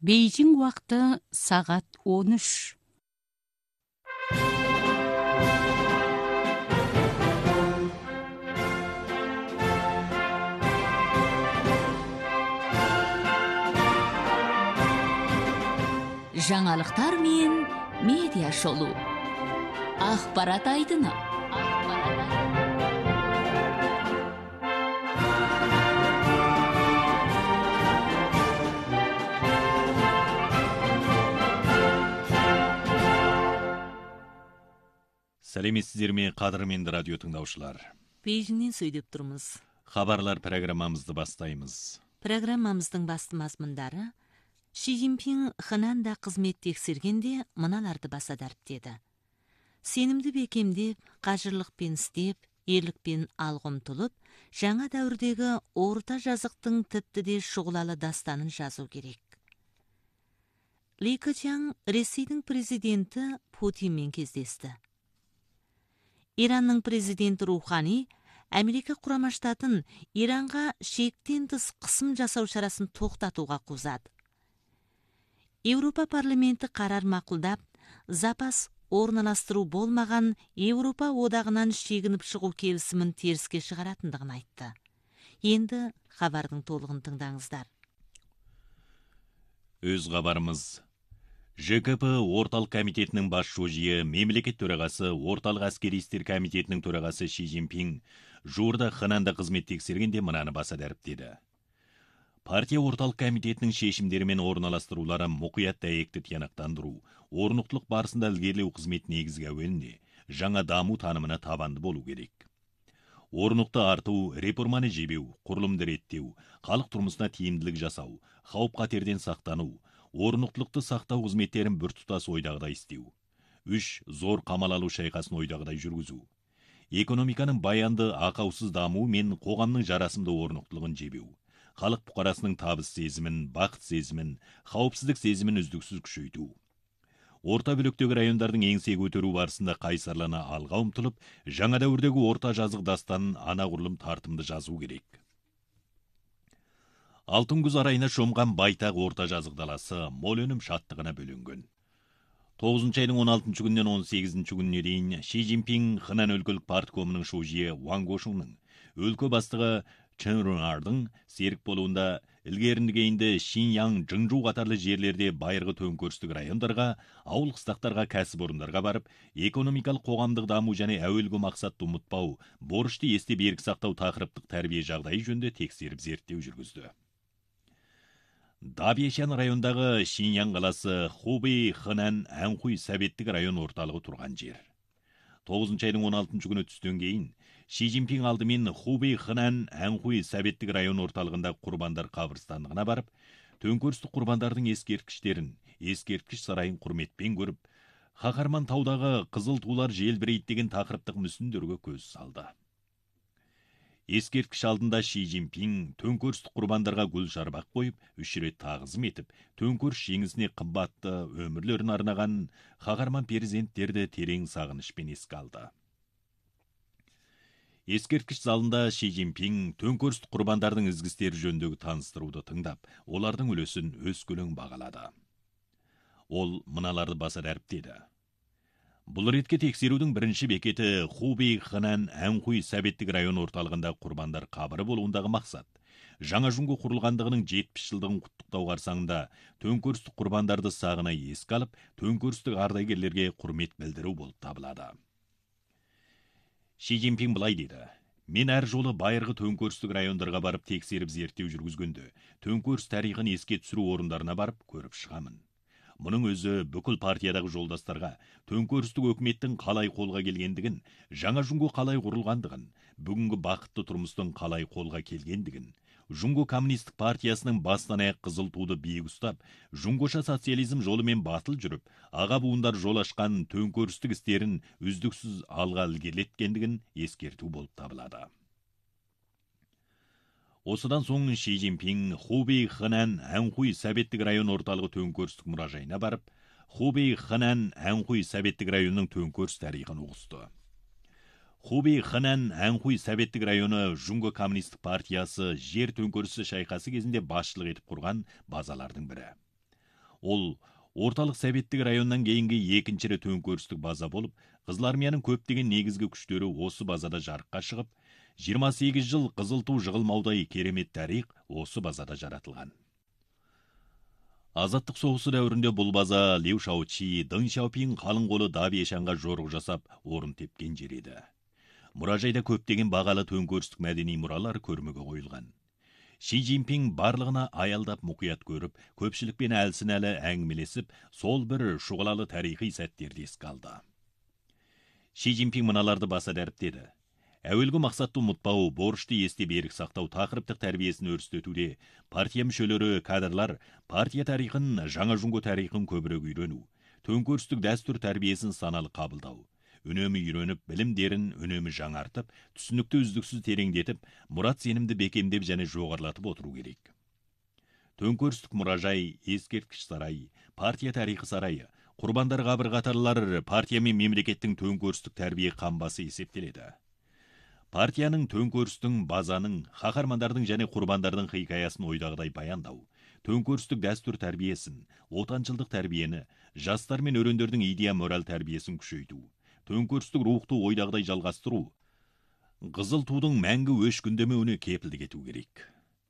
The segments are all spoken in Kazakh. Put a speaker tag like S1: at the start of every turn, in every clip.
S1: Бейжің уақыты сағат 13.
S2: Жаңалықтар мен медиа шолу. Ақпарат айдыны.
S3: Сәлеметсіздер ме, қадірменді радио тыңдаушылар.
S2: Бейжіңнен сөйлеп тұрмыз.
S3: Хабарлар программамызды бастаймыз.
S2: Программамыздың басты мазмұндары: Ши Цзиньпин Хэнанда қызмет тексергенде мыналарды баса дәріптеді. Сенімді бекемдеп, қажырлықпен істеп, ерлікпен алға ұмтылып, жаңа дәуірдегі орта жазықтың тіпті де шұғылалы дастанын жазу керек. Ли Кечан Ресейдің президенті Путинмен кездесті. Иранның президенті Рухани Америка Құрама Штатын Иранға шектен тыс қысым жасау шарасын тоқтатуға қузады. Еуропа парламенті қарар мақұлдап, запас орналастыру болмаған Еуропа одағынан шегініп шығу келісімін теріске шығаратындығын айтты. Енді хабардың толығын тыңдаңыздар.
S3: Өз хабарымыз. ЖКП орталық комитетінің бас жүйе мемлекет төрағасы орталық әскери істер комитетінің төрағасы Ши Цзиньпин жуырда Хэнанда қызмет тексергенде мынаны баса дәріптеді. Партия орталық комитетінің шешімдері мен орналастырулары мұқият дәйекті тиянақтандыру, орнықтылық барысында ілгерілеу қызмет негізгі әуеліне, жаңа даму танымына табанды болу керек. Орнықты арту, реформаны жебеу, құрылымды реттеу, халық тұрмысына тиімділік жасау, қауіп қатерден сақтану, орнықтылықты сақтау қызметтерін біртұтас ойдағыдай істеу. 3. Зор қамал алу шайқасын ойдағыдай жүргізу. Экономиканың баянды, ақаусыз дамуы мен қоғамның жарасымды орнықтылығын жебеу. Халық бұқарасының табыс сезімін, бақыт сезімін, қауіпсіздік сезімін үздіксіз күшейту. Орта бөліктегі райондардың еңсе көтеру барысында қайсарлана алға ұмтылып, жаңа дәуірдегі орта жазық дастанын анағұрлым тартымды жазу керек. Алтын күз арайына шомған байтақ орта жазық даласы мол өнім шаттығына бөленген. 9 айдың 16 күннен 18 күніне дейін Ши Цзиньпин Хэнан өлкөлік парткомының шужие Ван Гошуның, өлкө бастығы Чэн Рунардың серік болуында ілгеріндігейінді Шиньян, Жыңжу қатарлы жерлерде байырғы төнкөрістік райондарға, ауыл қыстақтарға, кәсіпорындарға барып, экономикалық қоғамдық даму және әуелгі мақсатты ұмытпау, борышты есте берік сақтау тақырыптық тәрбие жағдайы жөнінде тексеріп зерттеу жүргізді. Дабьешан райондағы Шиньян қаласы Хубэй Хэнан Анхуй сәбеттік район орталығы тұрған жер. 9 айдың 16 күні түстен кейін Ши Цзиньпин алдымен Хубэй Хэнан Анхуй сәбеттік район орталығында құрбандар қабырстанығына барып, төнкөрістік құрбандардың ескерткіштерін, ескерткіш сарайын құрметпен көріп, Қаһарман таудағы қызыл тулар желбірейді деген тақырыптық мүсіндерге көз салды. Ескерткіш алдында Ши Цзиньпин төнкөрістік құрбандарға гүл шарбақ қойып, 3 рет тағзым етіп, төнкөріс жеңісіне қымбатты өмірлерін арнаған қаһарман перзенттерді терең сағынышпен еске алды. Ескерткіш залында Ши Цзиньпин төнкөрістік құрбандардың ізгістері жөніндегі таныстыруды тыңдап, олардың үлесін өскөлең бағалады. Ол мыналарды баса дәріптеді. Бұл ретке тексерудің бірінші бекеті Хубэй Хэнан Анхуй сәбеттік район орталығында құрбандар қабыры болуындағы мақсат. Жаңа жүнге құрылғандығының 70 жылдығын құттықтау қарсаңында төнкөрістік құрбандарды сағына еске алып, төнкөрістік ардагерлерге құрмет білдіру болып табылады. Ши Цзиньпин былай деді: "Мен әр жолы байырғы төнкөрістік райондарға барып тексеріп зерттеу жүргізгенде, төнкөріс тарихын еске түсіру орындарына барып көріп шығамын. Мұның өзі бүкіл партиядағы жолдастарға төнкөрістік өкіметтің қалай қолға келгендігін, жаңа жүнге қалай құрылғандығын, бүгінгі бақытты тұрмыстың қалай қолға келгендігін, Жүнго коммунистік партиясының бастан аяқ қызыл туды биік ұстап, жүнгоша социализм жолымен батыл жүріп, аға буындар жол ашқан төнкөрістік істерін үздіксіз алға ілгерілеткендігін ескерту болып табылады. Осыдан соң Ши Цзиньпин Хубэй Хэнан Анхуй сәбеттік район орталығы төнкөрістік мұражайына барып, Хубэй Хэнан Анхуй сәбеттік районның төнкөріс тарихын ұғысты. Хубэй Хэнан Анхуй сәбеттік районы Жүнго коммунистік партиясы жер төнкөрісі шайқасы кезінде басшылық етіп құрған базалардың бірі. Ол орталық советтік районнан кейінгі екінші рет төңкерістік база болып, Қызыл армияның көптеген негізгі күштері осы базада жарыққа шығып, 28 жыл қызыл ту жығылмаудай керемет тарих осы базада жаратылған. Азаттық соғысы дәуірінде бұл база Лю Шаочи, Дың Шаопин қалың қолы Дабешанға жорық жасап, орын тепкен жер еді. Мұражайда көптеген бағалы төңкерістік мәдени мұралар көрмеге қойылған. Ши Цзиньпин барлығына аялдап мұқият көріп, көпшілікпен әлсін-әлі әңгімелесіп, сол бір шұғылалы тарихи сәттерді еске алды. Ши Цзиньпин мыналарды баса дәріптеді. Әуелгі мақсатты ұмытпау, борышты есте берік сақтау тақырыптық тәрбиесін өрістетуде, партия мүшелері, кадрлар партия тарихын, жаңа жүнгі тарихын көбірек үйрену, төңкерістік дәстүр тәрбиесін саналы қабылдау, үнемі үйреніп, білімдерін үнемі жаңартып, түсінікті үздіксіз тереңдетіп, мұрат сенімді бекемдеп және жоғарылатып отыру керек. Төңкерістік мұражай, ескерткіш сарай, партия тарихы сарайы, құрбандар қабір қатарлар партия мен мемлекеттің төңкерістік тәрбие қамбасы есептеледі. Партияның, төңкерістің, базаның, қаһармандардың және құрбандардың хикаясын ойдағыдай баяндау, төңкерістік дәстүр тәрбиесін, отаншылдық тәрбиені, жастар мен өрендердің идея мораль тәрбиесін күшейту, төңкерістік рухты ойдағыдай жалғастыру, қызыл тудың мәңгі өшкүндемеуіне кепілдік ету керек.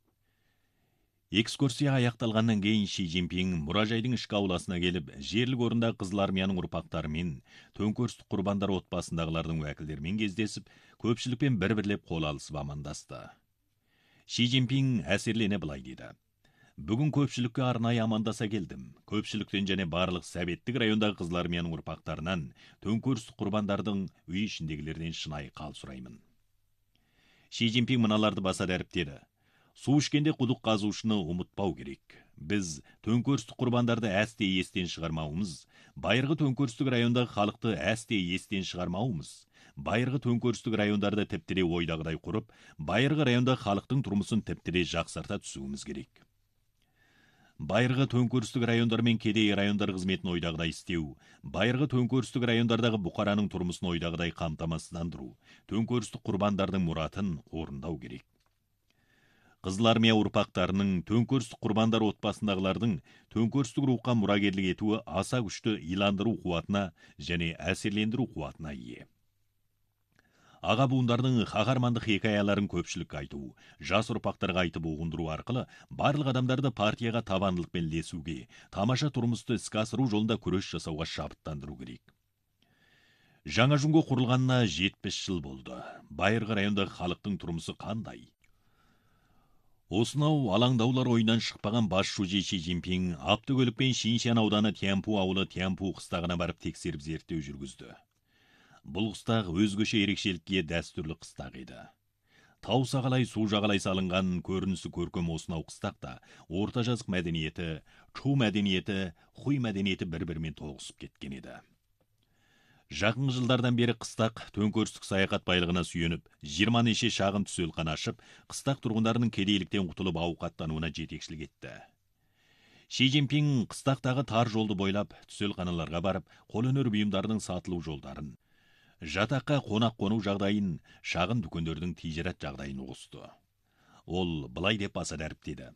S3: Экскурсия аяқталғаннан кейін Ши Цзиньпин мұражайдың ішкі ауласына келіп, жерлік орында Қызыл армияның ұрпақтарымен, төңкерістік құрбандар отбасындағылардың уәкілдерімен кездесіп, көпшілікпен бір-бірлеп қол алысып амандасты. Ши Цзиньпин әсерлене былай деді. Бүгін көпшілікке арнайы амандаса келдім. Көпшіліктен және барлық советтік райондағы Қызыл армияның ұрпақтарынан, төңкерістік құрбандардың үй ішіндегілерден шынайы қал сұраймын. Ши Цзиньпин мыналарды баса дәріптеді. Су ішкенде құдық қазушыны ұмытпау керек. Біз төңкерістік құрбандарды әсте естен шығармауымыз, байырғы төңкерістік райондағы халықты әсте естен шығармауымыз, байырғы төңкерістік райондарды тіптіре ойдағыдай құрып, байырғы райондағы халықтың тұрмысын тіптіре жақсарта түсуіміз керек. Байырғы төңкерістік райондар мен кедей райондар қызметін ойдағыдай істеу, байырғы төңкерістік райондардағы бұқараның тұрмысын ойдағыдай қамтамасыздандыру, төңкерістік құрбандардың мұратын орындау керек. Қызыл армия ұрпақтарының, төңкерістік құрбандар отбасындағылардың төңкерістік рухқа мұрагерлік етуі аса күшті иландыру қуатына және әсерлендіру қуатына ие. Аға буындардың қаһармандық хикаяларын көпшілікке айту, жас ұрпақтарға айтып ұғындыру арқылы барлық адамдарды партияға табандылықпен ілесуге, тамаша тұрмысты іске асыру жолында күрес жасауға шабыттандыру керек. Жаңа жүнге құрылғанына 70 жыл болды. Байырғы райондағы халықтың тұрмысы қандай? Осынау алаңдаулар ойынан шықпаған бас шужи Ши Цзиньпин автокөлікпен Шиншан ауданы Тянпу ауылы Тянпу қыстағына барып тексеріп зерттеу жүргізді. Бұл қыстақ өзгеше ерекшелікке дәстүрлі қыстақ еді. Тау сағалай, су жағалай салынған көрінісі көркем осынау қыстақта орта жазық мәдениеті, Чу мәдениеті, Хуй мәдениеті бір-бірімен тоғысып кеткен еді. Жақын жылдардан бері қыстақ төңкерістік саяхат байлығына сүйеніп, 20 неше шағын төселхана ашып, қыстақ тұрғындарының кедейліктен құтылып ауқаттануына жетекшілік етті. Ши Цзиньпин қыстақтағы тар жолды бойлап, төселханаларға барып, қолөнер бұйымдарының сатылу жолдарын, жатаққа қонақ қону жағдайын, шағын дүкендердің тижарат жағдайын ұғысты. Ол былай деп баса дәріптеді.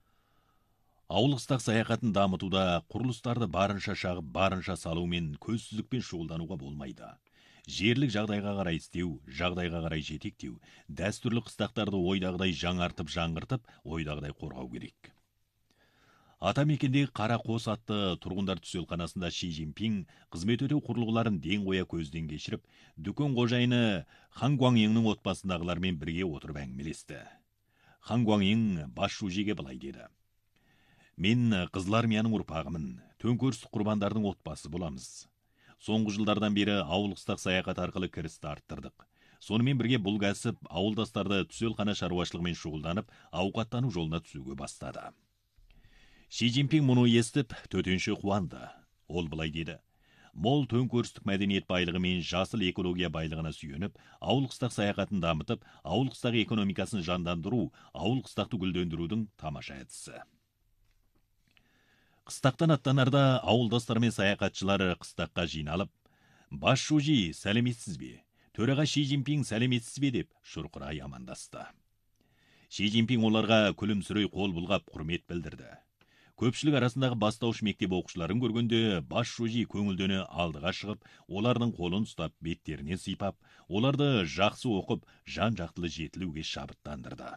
S3: Ауыл қыстақ саяхатын дамытуда құрылыстарды барынша шағып, барынша салумен, көзсіздікпен шұғылдануға болмайды. Жерлік жағдайға қарай істеу, жағдайға қарай жетектеу, дәстүрлі қыстақтарды ойдағыдай жаңартып, жаңғыртып, ойдағыдай қорғау керек. Атамекендегі қара қос атты тұрғындар төселханасында Ши Цзиньпин қызмет өтеу құрылғыларын ден қоя көзден кешіріп, дүкен қожайыны Хан Гуаньеңнің отбасындағылармен бірге отырып әңгімелесті. Хан Гуаньең бас шужиге былай деді. Мен Қызыл армияның ұрпағымын, төңкерістік құрбандардың отбасы боламыз. Соңғы жылдардан бері ауыл қыстақ саяхат арқылы кірісті арттырдық. Сонымен бірге бұл кәсіп ауылдастарды төселхана шаруашылығымен шұғылданып, ауқаттану жолына түсуге бастады. Ши Цзиньпин мұны естіп, төтенше қуанды. Ол былай деді. Мол төңкерістік мәдениет байлығы мен жасыл экология байлығына сүйеніп, ауыл қыстақ саяхатын дамытып, ауыл қыстақ экономикасын жандандыру, ауыл қыстақты гүлдендірудің тамаша әдісі. Қыстақтан аттанарда ауылдастар мен саяхатшылар қыстаққа жиналып, бас шужи, сәлеметсіз бе? Төраға Ши Цзиньпин сәлеметсіз бе деп шұрқырай амандасты. Ши Цзиньпин оларға күлімсірей қол бұлғап құрмет білдірді. Көпшілік арасындағы бастауыш мектеп оқушыларын көргенде бас шужи көңілдені алдыға шығып, олардың қолын ұстап, беттеріне сипап, оларды жақсы оқып, жан-жақтылы жетілуге шабыттандырды.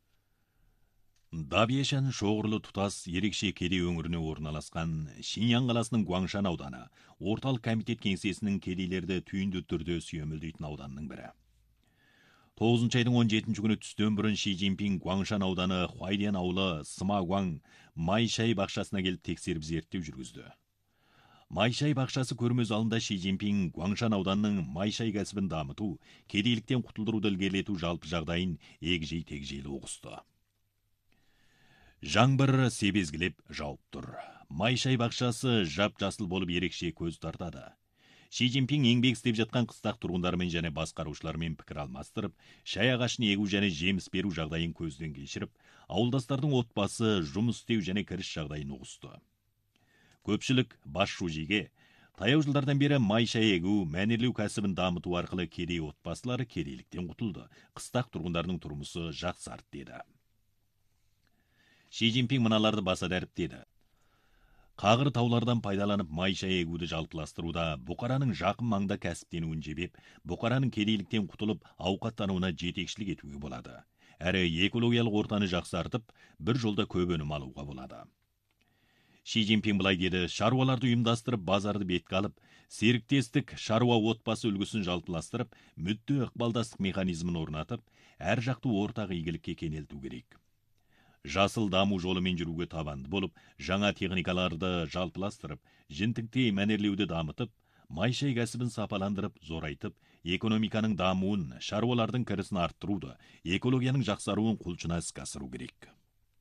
S3: Дабьешан шоғырлы тұтас ерекше кедей өңіріне орналасқан Шиньян қаласының Гуаңшан ауданы, орталық комитет кеңсесінің кедейлерді түйінді түрде сүйемелдейтін ауданның бірі. 9 айдың 17 күні түстен бұрын Ши Цзиньпин Гуаңшан ауданы Хуайден ауылы Сымагуаң Майшай бақшасына келіп тексеріп зерттеу жүргізді. Майшай бақшасы көрме залында Ши Цзиньпин Гуаңшан ауданының майшай кәсібін дамыту, кедейліктен құтылдыруды ілгерілету жалпы жағдайын егжей-тегжейлі ұғысты. Жаңбыр себезгілеп жауып тұр. Майшай бақшасы жап-жасыл болып ерекше көз тартады. Ши Цзиньпин еңбек істеп жатқан қыстақ тұрғындармен және басқарушылармен пікір алмастырып, шай ағашын егу және жеміс беру жағдайын көзден кешіріп, ауылдастардың отбасы, жұмыс істеу және кіріс жағдайын ұғысты. Көпшілік бас шужиге таяу жылдардан бері майшай егу, мәнерлеу кәсібін дамыту арқылы кедей отбасылары кедейліктен құтылды, қыстақ тұрғындарының тұрмысы жақсарды деді. Ши Цзиньпин мыналарды баса дәріптеді. Қағыр таулардан пайдаланып майшай егуді жалпыластыруда бұқараның жақын маңда кәсіптенуін жебеп, бұқараның кедейліктен құтылып, ауқаттануына жетекшілік етуге болады. Әрі экологиялық ортаны жақсартып, бір жолда көп өнім алуға болады. Ши Цзиньпин былай деді: шаруаларды ұйымдастырып, базарды бетке алып, серіктестік шаруа отбасы үлгісін жалпыластырып, мүдде ықпалдастық механизмін орнатып, әр жақты ортақ игілікке кенелту керек. Жасыл даму жолымен жүруге табанды болып, жаңа техникаларды жалпыластырып, жінтікте мәнерлеуді дамытып, майшай кәсібін сапаландырып, зорайтып, экономиканың дамуын, шаруалардың кірісін арттыруды, экологияның жақсаруын құлшына іске асыру керек.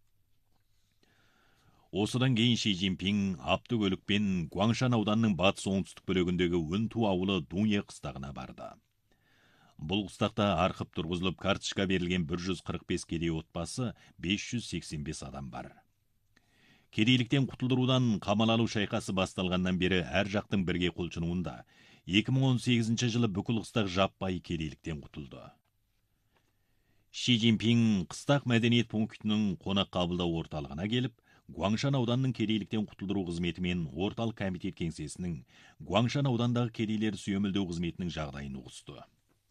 S3: Осыдан кейін Ши Цзиньпин автокөлікпен Гуаңшан ауданының батыс оңтүстік бөлігіндегі Үнту ауылы Дунье қыстағына барды. Бұл қыстақта арқып тұрғызылып, карточка берілген 145 кедей отбасы, 585 адам бар. Кедейліктен құтылдырудан қамал алу шайқасы басталғаннан бері әр жақтың бірге құлшынуында 2018 жылы бүкіл қыстақ жаппай кедейліктен құтылды. Ши Цзиньпин қыстақ мәдениет пунктінің қонақ қабылдау орталығына келіп, Гуаңшан ауданның кедейліктен құтылдыру қызметі мен орталық комитет кеңсесінің Гуаңшан аудандағы кедейлер сүйемелдеу қызметінің жағдайын ұғысты.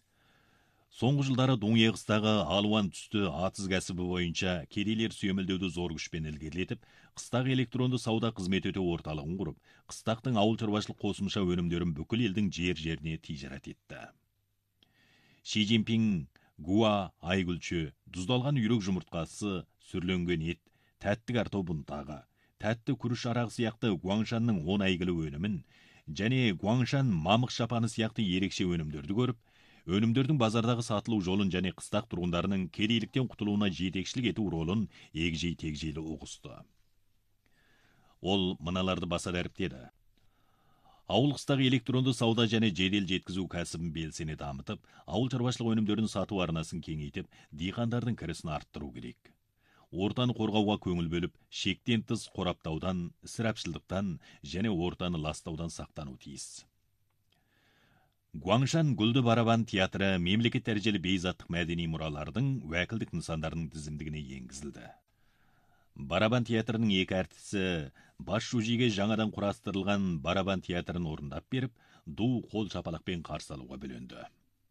S3: Соңғы жылдары Дунье қыстағы алуан түсті атыз кәсібі бойынша кедейлер сүйемелдеуді зор күшпен ілгерілетіп, қыстақ электронды сауда қызмет өтеу орталығын құрып, қыстақтың ауыл шаруашылық қосымша өнімдерін бүкіл елдің жер-жеріне тижарат етті. Ши Цзиньпин гуа айгүлші, тұздалған үйрек жұмыртқасы, сүрленген ет, тәтті картоп ұнтағы, тәтті күріш арағы сияқты Гуаңшанның 10 әйгілі өнімін және Гуаңшан мамық шапаны сияқты ерекше өнімдерді көріп, өнімдердің базардағы сатылу жолын және қыстақ тұрғындарының кедейліктен құтылуына жетекшілік ету ролын егжей-тегжейлі ұғысты. Ол мыналарды баса дәріптеді. Ауыл қыстағы электронды сауда және жедел жеткізу кәсібін белсене дамытып, ауыл шаруашылық өнімдерін сату арнасын кеңейтіп, диқандардың кірісін арттыру керек. Ортаны қорғауға көңіл бөліп, шектен тыс қораптаудан, ысырапшылдықтан және ортаны ластаудан сақтану тиіс. Гуаңшан Гүлді барабан театры мемлекет дәрежелі бейзаттық мәдени мұралардың уәкілдік нысандарының тізімдігіне енгізілді. Барабан театрының екі әртісі бас шужиге жаңадан құрастырылған барабан театрын орындап беріп, ду қол шапалақпен қарсы алуға бөленді.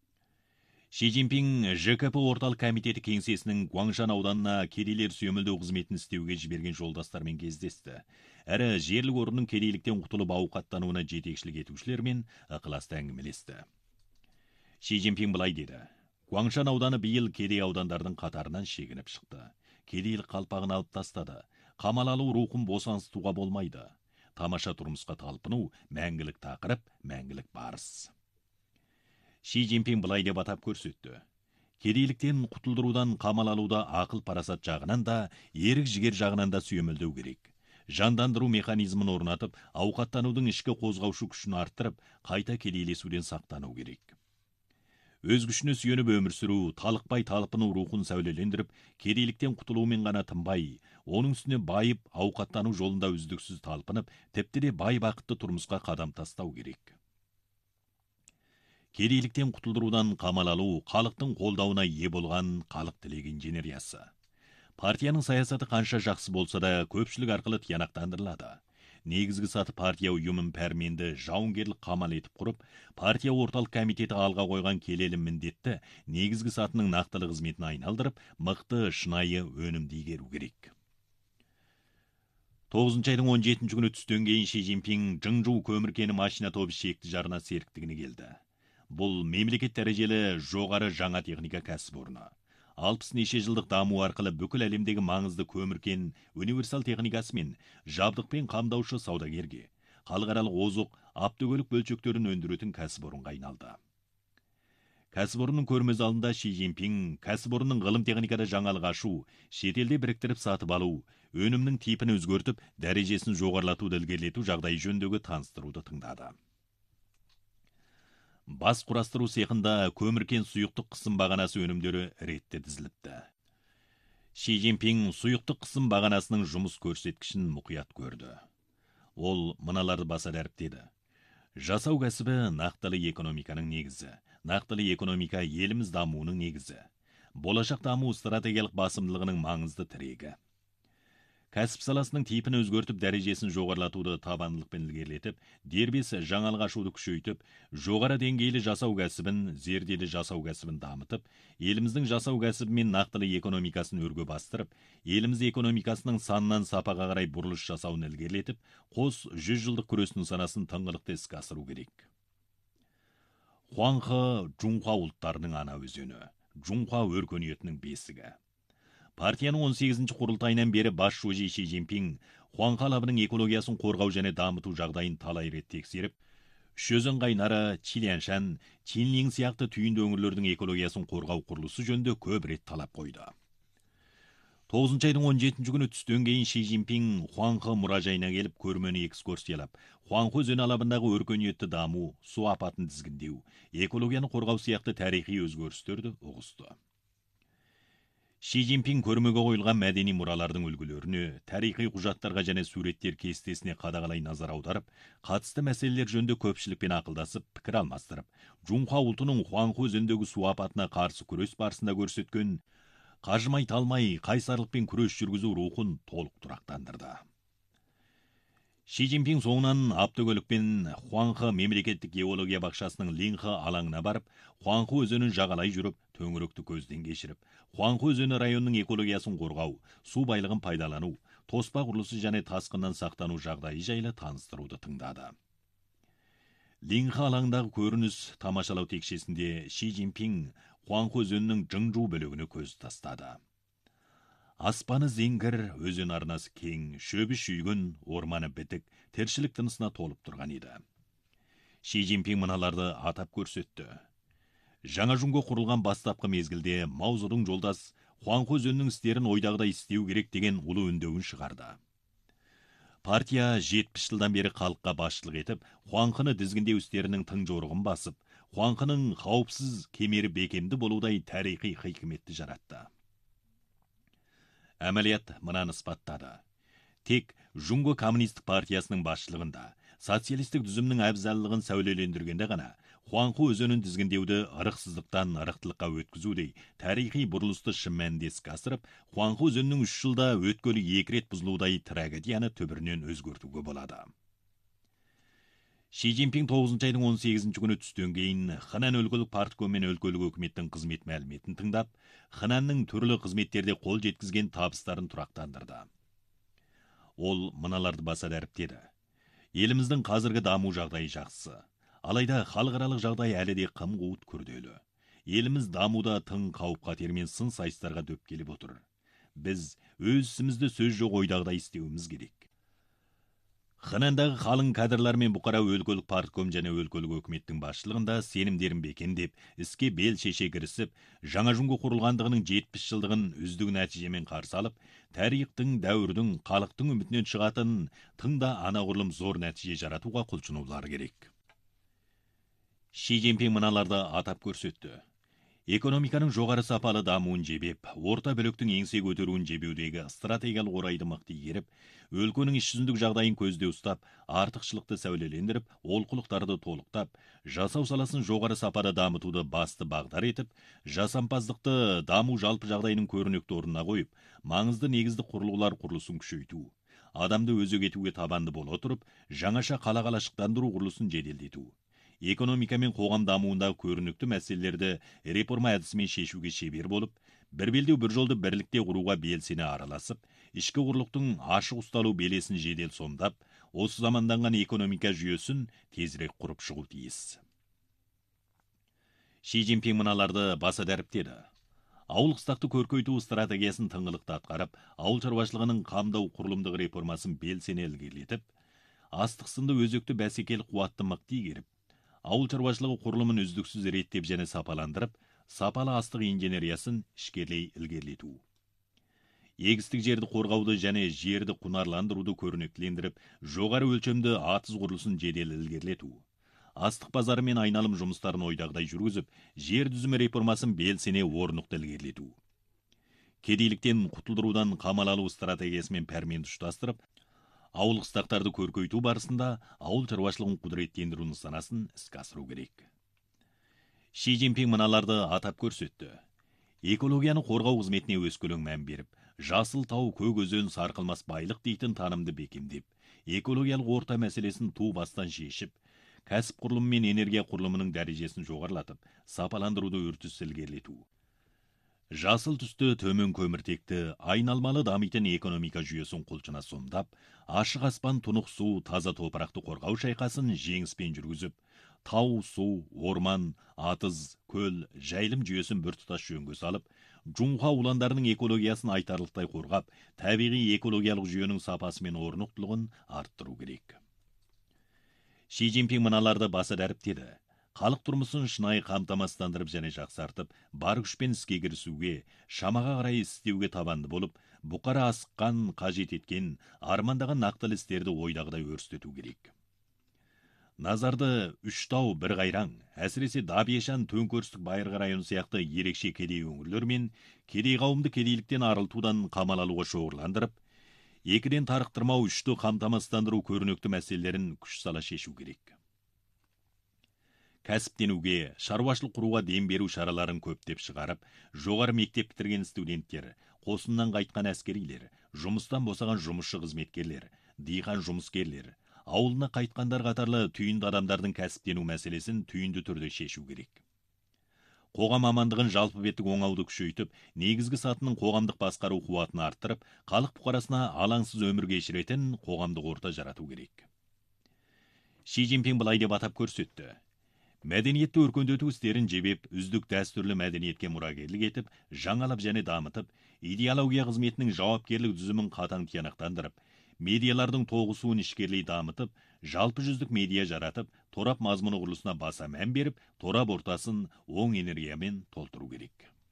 S3: Ши Цзиньпин ЖКП орталық комитеті кеңсесінің Гуаңшан ауданына кедейлер сүйемелдеу қызметін істеуге жіберген жолдастармен кездесті. Әрі жерлік орынның кедейліктен құтылып ауқаттануына жетекшілік етушілермен ықыласты әңгімелесті. Ши Цзиньпин былай деді: Гуаңшан ауданы биыл кедей аудандардың қатарынан шегініп шықты. Кедейлік қалпағын алып тастады. Қамал алу рухын босаңсытуға болмайды. Тамаша тұрмысқа талпыну мәңгілік тақырып, мәңгілік барыс. Ши Цзиньпин былай деп атап көрсетті: кедейліктен құтылдырудан, қамал алуда ақыл парасат жағынан да, ерік жігер жағынан да сүйемелдеу керек. Жандандыру механизмін орнатып, ауқаттанудың ішкі қозғаушы күшін арттырып, қайта кедейлесуден сақтану керек. Өз күшіне сүйеніп өмір сүру, талықпай талпыну рухын сәулелендіріп, кедейліктен құтылумен ғана тынбай, оның үстіне байып, ауқаттану жолында үздіксіз талпынып, тіпті де бай бақытты тұрмысқа қадам тастау керек. Кедейліктен құтылдырудан қамал алу халықтың қолдауына ие болған халық тілек инженериясы. Партияның саясаты қанша жақсы болса да, көпшілік арқылы тиянақтандырылады. Негізгі саты партия ұйымын пәрменді жауынгерлік қамал етіп құрып, партия орталық комитеті алға қойған келелі міндетті негізгі сатының нақтылы қызметін айналдырып, мықты шынайы өнімді игеру керек. 9 айдың 17 күні түстен кейін Ши Цзиньпин Жыңжу көміркені машина тобы шекті жарына серіктігіне келді. Бұл мемлекет дәрежелі жоғары жаңа техника кәсіпорны. 60 неше жылдық даму арқылы бүкіл әлемдегі маңызды көміркен универсал техникасы мен жабдықпен қамдаушы саудагерге, халықаралық озық автокөлік бөлшектерін өндіретін кәсіпорынға айналды. Кәсіпорынның көрмесі алдында Ши Цзиньпин кәсіпорынның ғылым техникада жаңалық ашу, шетелде біріктіріп сатып алу, өнімнің типін өзгертіп, дәрежесін жоғарылатуды ілгерілету жағдайы жөніндегі таныстыруды тыңдады. Бас құрастыру цехында көміркен сұйықтық қысым бағанасы өнімдері ретте тізіліпті. Ши Цзиньпин сұйықтық қысым бағанасының жұмыс көрсеткішін мұқият көрді. Ол мыналарды баса дәріптеді. Жасау кәсібі нақтылы экономиканың негізі. Нақтылы экономика еліміз дамуының негізі. Болашақ даму стратегиялық басымдылығының маңызды тірегі. Кәсіп саласының типін өзгертіп, дәрежесін жоғарылатуды табандылықпен ілгерілетіп, дербес жаңалық ашуды күшейтіп, жоғары деңгейлі жасау кәсібін, зерделі жасау кәсібін дамытып, еліміздің жасау кәсібі мен нақтылы экономикасын өрге бастырып, еліміз экономикасының санынан сапаға қарай бұрылыш жасауын ілгерілетіп, қос 100 жылдық күресінің санасын тыңғылықты іске асыру керек. Хуанхэ Жунхуа ұлттарының ана өзені, Жунхуа өркениетінің бесігі. Партияның 18-ші құрылтайынан бері бас шөже Ши Цзиньпин Хуанхэ алабының экологиясын қорғау және дамыту жағдайын талай рет тексеріп, Шөзен қайнары, Чиляншан, Чинлин сияқты түйінді өңірлердің экологиясын қорғау құрылысы жөнінде көп рет талап қойды. 9 айдың 17 күні түстен кейін Ши Цзиньпин Хуанхэ мұражайына келіп көрмені экскурсиялап, Хуанхэ өзені алабындағы өркениетті даму, су апатын тізгіндеу, экологияны қорғау сияқты тарихи өзгерістерді ұғысты. Ши Цзиньпин көрмеге қойылған мәдени мұралардың үлгілеріне, тарихи құжаттарға және суреттер кестесіне қадағалай назар аударып, қатысты мәселелер жөнінде көпшілікпен ақылдасып, пікір алмастырып, Жунхуа ұлтының Хуанхэ өзеніндегі су апатына қарсы күрес барысында көрсеткен қажымай талмай қайсарлықпен күрес жүргізу рухын толық тұрақтандырды. Ши Цзиньпин соңынан автокөлікпен Хуанхэ мемлекеттік геология бақшасының Линхэ алаңына барып, Хуанхэ өзенін жағалай жүріп, төңіректі көзден кешіріп, Хуанхэ өзені районының экологиясын қорғау, су байлығын пайдалану, тоспа құрылысы және тасқыннан сақтану жағдайы жайлы таныстыруды тыңдады. Линхэ алаңдағы көрініс тамашалау текшесінде Ши Цзиньпин Хуанхэ өзенінің Жыңжу бөлігіне көз тастады. Аспаны зеңгір, өзен арнасы кең, шөбі шүйгін, орманы бітік, тіршілік тынысына толып тұрған еді. Ши Цзиньпин мыналарды атап көрсетті. Жаңа Жунго құрылған бастапқы мезгілде Маузудың жолдас Хуанхэ өзенінің істерін ойдағыдай істеу керек деген ұлы үндеуін шығарды. Партия 70 жылдан бері халыққа басшылық етіп, Хуанхэны тізгіндеу істерінің тың жорығын басып, Хуанхэның қауіпсіз кемері бекемді болудай тарихи хикметті жаратты. Әмәлият мынаны испаттады. Тек Жунго коммунистік партиясының басшылығында, социалистік дүзімнің әбзаллығын сәулелендіргенде ғана, Хуанхэ өзенін тізгіндеуді ырықсыздықтан ырықтылыққа өткізудей тарихи бұрылысты шын мәнінде іске асырып, Хуанхэ өзенінің 3 жылда өткелі 2 рет бұзылудай трагедияны түбірінен өзгертуге болады. Ши Цзиньпин 9 айдың 18 күні түстен кейін Хэнан өлкөлік партком мен өлкөлік өкіметтің қызмет мәліметін тыңдап, Хэнанның түрлі қызметтерде қол жеткізген табыстарын тұрақтандырды. Ол мыналарды баса дәріптеді. Еліміздің қазіргі даму жағдайы жақсы. Алайда халықаралық жағдай әлі де қым-қуыт күрделі. Еліміз дамуда тың қауіп-қатер мен сын сайыстарға дөп келіп отыр. Біз өз ісімізді сөз жоқ ойдағыдай істеуіміз керек. Хэнандағы қалың кадрлар мен бұқара өлкөлік партком және өлкөлік өкіметтің басшылығында сенімдерін бекемдеп, іске бел шеше кірісіп, Жаңа Жунго құрылғандығының 70 жылдығын үздік нәтижемен қарсы алып, тарихтың, дәуірдің, халықтың үмітінен шығатын тыңда анағұрлым зор нәтиже жаратуға құлшынулары керек. Ши Цзиньпин мыналарды атап көрсетті. Экономиканың жоғары сапалы дамуын жебеп, орта бөліктің еңсе көтеруін жебеудегі стратегиялық орайды мықты игеріп, өлкөнің іс жүзіндік жағдайын көзде ұстап, артықшылықты сәулелендіріп, олқылықтарды толықтап, жасау саласын жоғары сапада дамытуды басты бағдар етіп, жасампаздықты даму жалпы жағдайының көрнекті орнына қойып, маңызды негізді құрылғылар құрылысын күшейту, адамды өзек етуге табанды бола отырып, жаңаша қала-қалашықтандыру құрылысын жеделдету, экономика мен қоғам дамуындағы көрнекті мәселелерді реформа әдісімен шешуге шебер болып, бір белдеу бір жолды бірлікте құруға белсене араласып, ішкі құрлықтың ашық ұсталу белесін жедел сомдап, осы заманданған экономика жүйесін тезірек құрып шығу тиіс. Ши Цзиньпин мыналарды баса дәріптеді. Ауыл қыстақты көркейту стратегиясын тыңғылықты атқарып, ауыл шаруашылығының қамдау құрылымдық реформасын белсене ілгерілетіп, астық сынды өзекті бәсекелік қуатты мықты игеріп, ауыл шаруашылығы құрылымын үздіксіз реттеп және сапаландырып, сапалы астық инженериясын ішкерлей ілгерілету. Егістік жерді қорғауды және жерді құнарландыруды көрнектілендіріп, жоғары өлшемді атыз құрылысын жедел ілгерілету. Астық базары мен айналым жұмыстарын ойдағыдай жүргізіп, жер түзімі реформасын белсене орнықты ілгерілету. Кедейліктен құтылдырудан қамал алу стратегиясымен пәрменді ұштастырып, ауыл қыстақтарды көркейту барысында ауыл шаруашылығын құдіреттендіру нысанасын іске асыру керек. Ши Цзиньпин мыналарды атап көрсетті. Экологияны қорғау қызметіне өскелең мән беріп, жасыл тау, көк өзен, сарқылмас байлық дейтін танымды бекемдеп, экологиялық орта мәселесін ту бастан шешіп, кәсіп құрылымы мен энергия құрылымының дәрежесін жоғарылатып, сапаландыруды үрдіс ілгерілету. Жасыл түсті төмен көміртекті, айналмалы дамитын экономика жүйесін құлшына сомдап, ашық аспан, тұнық су, таза топырақты қорғау шайқасын жеңіспен жүргізіп, тау, су, орман, атыз, көл, жайылым жүйесін біртұтас жөнге салып, Джунха уландарының экологиясын айтарлықтай қорғап, табиғи экологиялық жүйенің сапасы мен орнықтылығын арттыру керек. Ши Цзиньпин мыналарды баса дәріптеді. Халық тұрмысын шынайы қамтамасыздандырып және жақсартып, бар күшпен іске кірісуге, шамаға қарай істеуге табанды болып, бұқара асыққан, қажет еткен, армандаған нақтылы істерді ойдағыдай өрістету керек. Назарды үш тау бір қайраң, әсіресе Дабешан, Төңкерістік Байырғы районы сияқты ерекше кедей өңірлер мен кедей қауымды кедейліктен арылтудан қамал алуға шоғырландырып, екіден тарықтырмау, үшті қамтамасыздандыру көрнекті мәселелерін күш сала шешу керек. Кәсіптенуге, шаруашылық құруға дем беру шараларын көптеп шығарып, жоғары мектеп бітірген студенттер, қосыннан қайтқан әскерилер, жұмыстан босаған жұмысшы қызметкерлер, диқан жұмыскерлер, ауылына қайтқандар қатарлы түйінді адамдардың кәсіптену мәселесін түйінді түрде шешу керек. Қоғам амандығын жалпы беттік оңауды күшейтіп, негізгі сатының қоғамдық басқару қуатын арттырып, халық бұқарасына алаңсыз өмір кешіретін қоғамдық орта жарату керек. Ши Цзиньпин былай деп атап көрсетті. Мәдениетті өркендету істерін жебеп, үздік дәстүрлі мәдениетке мұрагерлік етіп, жаңалап және дамытып, идеология қызметінің жауапкерлік түзімін қатаң тиянақтандырып, медиалардың тоғысуын ішкерлей дамытып, жалпы жүздік медиа жаратып, торап мазмұны құрылысына баса мән беріп, торап ортасын оң энергиямен толтыру керек.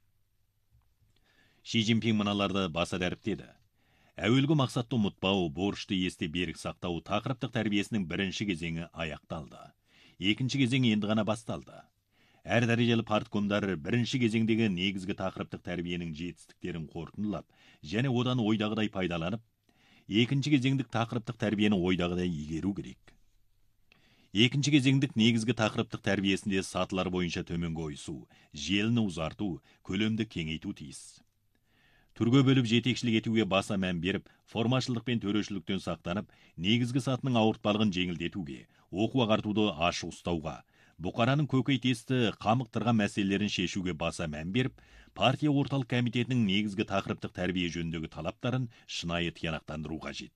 S3: Ши Цзиньпин мыналарды баса дәріптеді. Әуелгі мақсатты ұмытпау, борышты есте берік сақтау тақырыптық тәрбиесінің бірінші кезеңі аяқталды. Екінші кезең енді ғана басталды. Әр дәрежелі парткомдар бірінші кезеңдегі негізгі тақырыптық тәрбиенің жетістіктерін қорытындылап, және одан ойдағыдай пайдаланып, екінші кезеңдік тақырыптық тәрбиені ойдағыдай игеру керек. Екінші кезеңдік негізгі тақырыптық тәрбиесінде сатылар бойынша төменгі ойысу, желіні ұзарту, көлемді кеңейту тиіс. Түрге бөліп жетекшілік етуге баса мән беріп, формашылдық пен төрешіліктен сақтанып, негізгі сатының ауыртпалығын жеңілдетуге, оқу ағартуды ашық ұстауға, бұқараның көкейтесті қамықтырған мәселелерін шешуге баса мән беріп, партия орталық комитетінің негізгі тақырыптық тәрбие жөніндегі талаптарын шынайы тиянақтандыру қажет.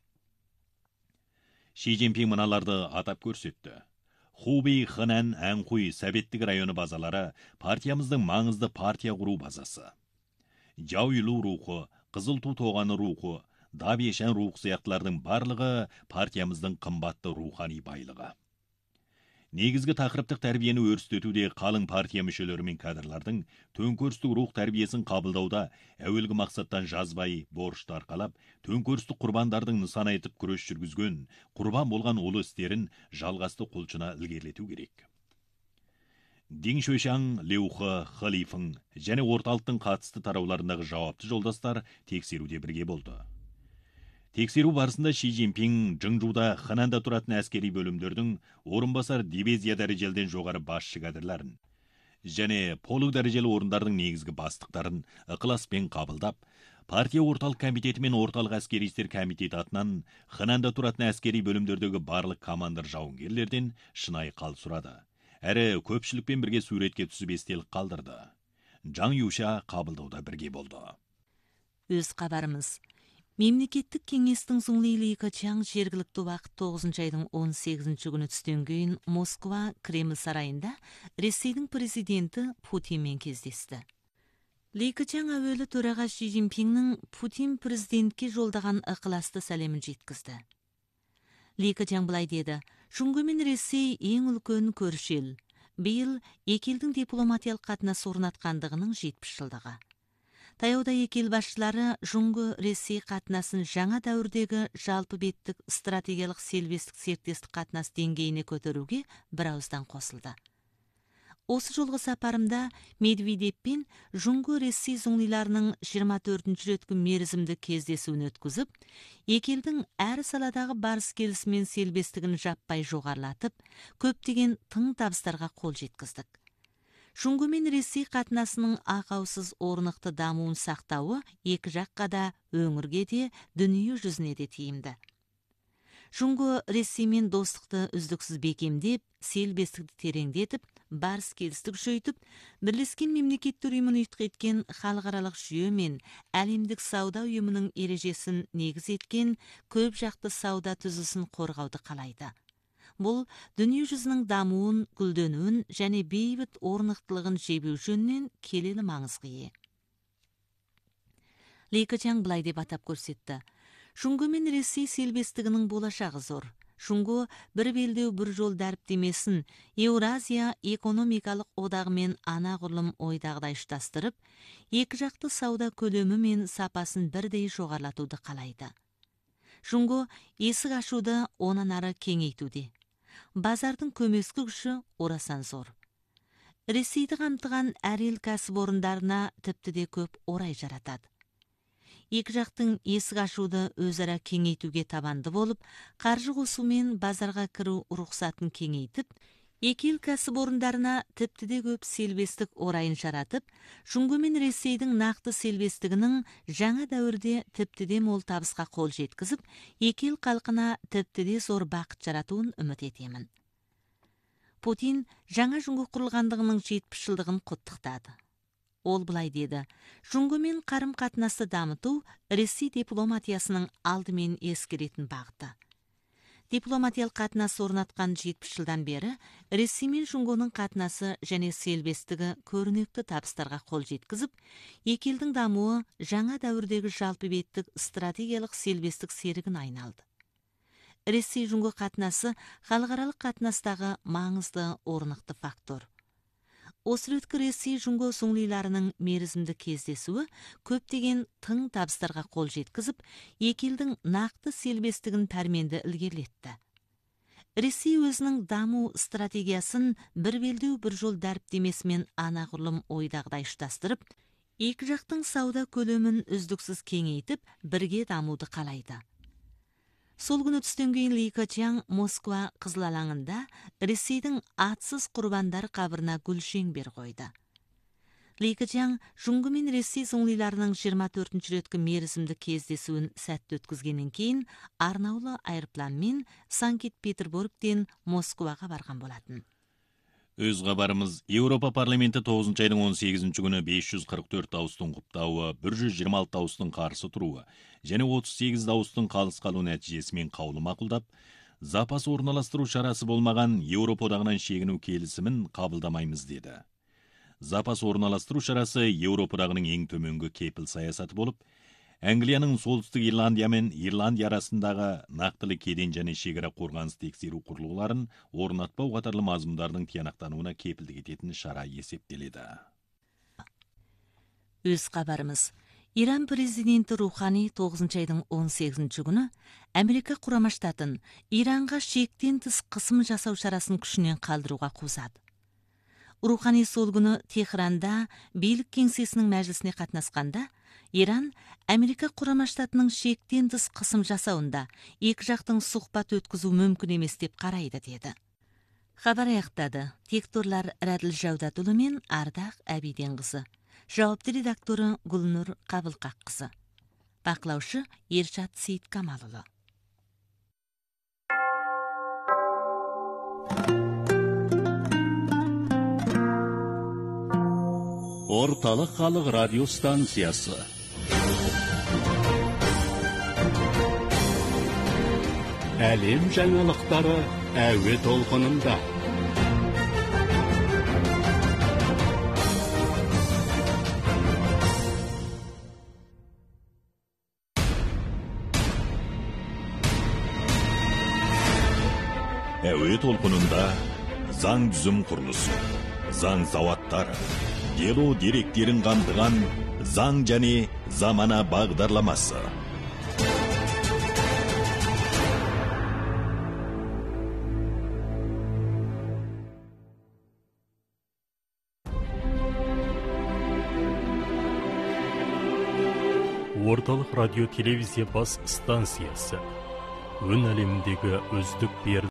S3: Ши Цзиньпин мыналарды атап көрсетті. Хубей, Хэнан, Анхуй, Советтік районы базалары партиямыздың маңызды партия құру базасы. Жауилу рухы, Қызыл ту тоғаны рухы, Дабешан рухы сияқтылардың барлығы партиямыздың қымбатты рухани байлығы. Негізгі тақырыптық тәрбиені өрістетуде қалың партия мүшелері мен кадрлардың төңкерістік рух тәрбиесін қабылдауда әуелгі мақсаттан жазбай, борышты арқалап, төңкерістік құрбандардың нысана етіп күрес жүргізген, құрбан болған ұлы істерін жалғасты қолшына ілгерілету керек. Дин Шөшаң, Леухы, Халифың және орталықтың қатысты тарауларындағы жауапты жолдастар тексеруде бірге болды. Тексеру барысында Ши Цзиньпин Чжыңжуда Хэнанда тұратын әскери бөлімдердің орынбасар дивизия дәрежелден жоғары басшы кадрларын және полк дәрежелі орындардың негізгі бастықтарын ықыласпен қабылдап, партия орталық комитеті мен орталық әскери істер комитеті атынан Хэнанда тұратын әскери бөлімдердегі барлық командир жауынгерлерден шынайы қал сұрады. Әрі көпшілікпен бірге суретке түсіп естелік қалдырды. Жаң Юша қабылдауда бірге болды.
S2: Өз хабарымыз. Мемлекеттік кеңестің Зуңли Ли Кечаң жергілікті уақыт 9 айдың 18 күні түстен кейін Москва Кремль сарайында Ресейдің президенті Путинмен кездесті. Ли Кечаң әуелі төраға Ши Цзиньпиннің Путин президентке жолдаған ықыласты сәлемін жеткізді. Ли Кечаң былай деді: Жұңғы мен Ресей ең үлкен көрші ел. Биыл екі елдің дипломатиялық қатынас орнатқандығының 70 жылдығы. Таяуда екі ел басшылары Жұңғы Ресей қатынасын жаңа дәуірдегі жалпы беттік стратегиялық серіктестік серіктестік қатынас деңгейіне көтеруге бір ауыздан қосылды. Осы жолғы сапарымда Медведевпен Жұңғы Ресей зұңлиларының 24-ші рет мерзімді кездесуін өткізіп, екі елдің әр саладағы барыс келісі мен серіктестігін жаппай жоғарылатып, көптеген тың табыстарға қол жеткіздік. Жұңғы мен Ресей қатынасының ақаусыз орнықты дамуын сақтауы екі жаққа да, өңірге де, дүние жүзіне де тиімді. Жұңғы Ресеймен достықты үздіксіз бекемдеп, серіктестікті тереңдетіп, барыс келістік жөйтіп, Бірлескен Мемлекеттер ұйымын ұйытқы еткен халықаралық жүйе мен әлемдік сауда ұйымының ережесін негіз еткен көп жақты сауда түзілісін қорғауды қалайды. Бұл дүние жүзінің дамуын, гүлденуін және бейбіт орнықтылығын жебеу жөнінен келелі маңызға ие. Ли Кечаң былай деп атап көрсетті: Жұңғы мен Ресей серіктестігінің болашағы зор. Жұңғы бір белдеу бір жол дәріптемесін Еуразия экономикалық одағымен анағұрлым ойдағыдай ұштастырып, екі жақты сауда көлемі мен сапасын бірдей жоғарылатуды қалайды. Жұңғы есік ашуды онан ары кеңейтуде. Базардың көмескі күші орасан зор. Ресейді қамтыған әр ел кәсіпорындарына тіпті де көп орай жаратады. Екі жақтың есік ашуды өзара кеңейтуге табанды болып, қаржы қосумен базарға кіру рұқсатын кеңейтіп, екі ел кәсіпорындарына тіпті де көп серіктестік орайын жаратып, Жұңғы мен Ресейдің нақты серіктестігінің жаңа дәуірде тіпті де мол табысқа қол жеткізіп, екі ел халқына тіпті де зор бақыт жаратуын үміт етемін. Путин жаңа Жұңғы құрылғандығының 70 жылдығын құттықтады. Ол былай деді: Жұңғымен қарым-қатынасты дамыту Ресей дипломатиясының алдымен ескеретін бағыты. Дипломатиялық қатынас орнатқан 70 жылдан бері Ресей мен Жұңғының қатынасы және серіктестігі көрнекті табыстарға қол жеткізіп, екі елдің дамуы жаңа дәуірдегі жалпы беттік стратегиялық серіктестік серігін айналды. Ресей Жұңғы қатынасы халықаралық қатынастағы маңызды орнықты фактор. Осы реткі Ресей Жұңғы зұңлиларының мерзімді кездесуі көптеген тың табыстарға қол жеткізіп, екі елдің нақты серіктестігін пәрменді ілгерілетті. Ресей өзінің даму стратегиясын бір белдеу бір жол дәріптемесімен анағұрлым ойдағыдай ұштастырып, екі жақтың сауда көлемін үздіксіз кеңейтіп, бірге дамуды қалайды. Сол күні түстен кейін Ли Кечаң Москва Қызыл алаңында Ресейдің атсыз құрбандар қабырына гүл шеңбер қойды. Ли Кечаң Жұңғы мен Ресей зұңлиларының 24-ші реткі мерзімді кездесуін сәтті өткізгеннен кейін арнаулы аэропланмен Санкт-Петербургтен Москваға барған болатын.
S3: Өз хабарымыз: Еуропа парламенті 9 айдың 18 күні 544 дауыстың құптауы, 126 дауыстың қарсы тұруы және 38 дауыстың қалыс қалу нәтижесімен қаулы мақұлдап, запас орналастыру шарасы болмаған Еуропа одағынан шегіну келісімін қабылдамаймыз деді. Запас орналастыру шарасы Еуропа одағының ең төменгі кепіл саясаты болып, Англияның солтүстік Ирландия мен Ирландия арасындағы нақтылы кеден және шекара қорғаныс тексеру құрылғыларын орнатпау қатарлы мазмұндардың тиянақтануына кепілдік ететін шара есептеледі.
S2: Өз хабарымыз: Иран президенті Рухани 9 айдың 18 күні Америка Құрама Штатын Иранға шектен тыс қысым жасау шарасын күшінен қалдыруға қосады. Рухани сол күні Техранда бийлик кеңсесінің мәжілісіне қатынасқанда, Иран Америка Құрама Штатының шектен тыс қысым жасауында екі жақтың сұхбат өткізу мүмкін емес деп қарайды деді. Хабар аяқтады. Текторлар Рәділ Жаудатұлы мен Ардақ Әбиденқызы. Жауапты редакторы Гүлнұр Қабылқаққызы. Бақылаушы Ершат Сейіткамалұлы.
S4: Орталық халық радио станциясы. Әлем жаңалықтары әуе толқынында.
S3: Әуе толқынында заң түзім құрылысы, заң заваттары, дело деректерін қамтыған заң және замана бағдарламасы.
S5: Орталық радио телевизия бас станциясы. Өн әлеміндегі үздік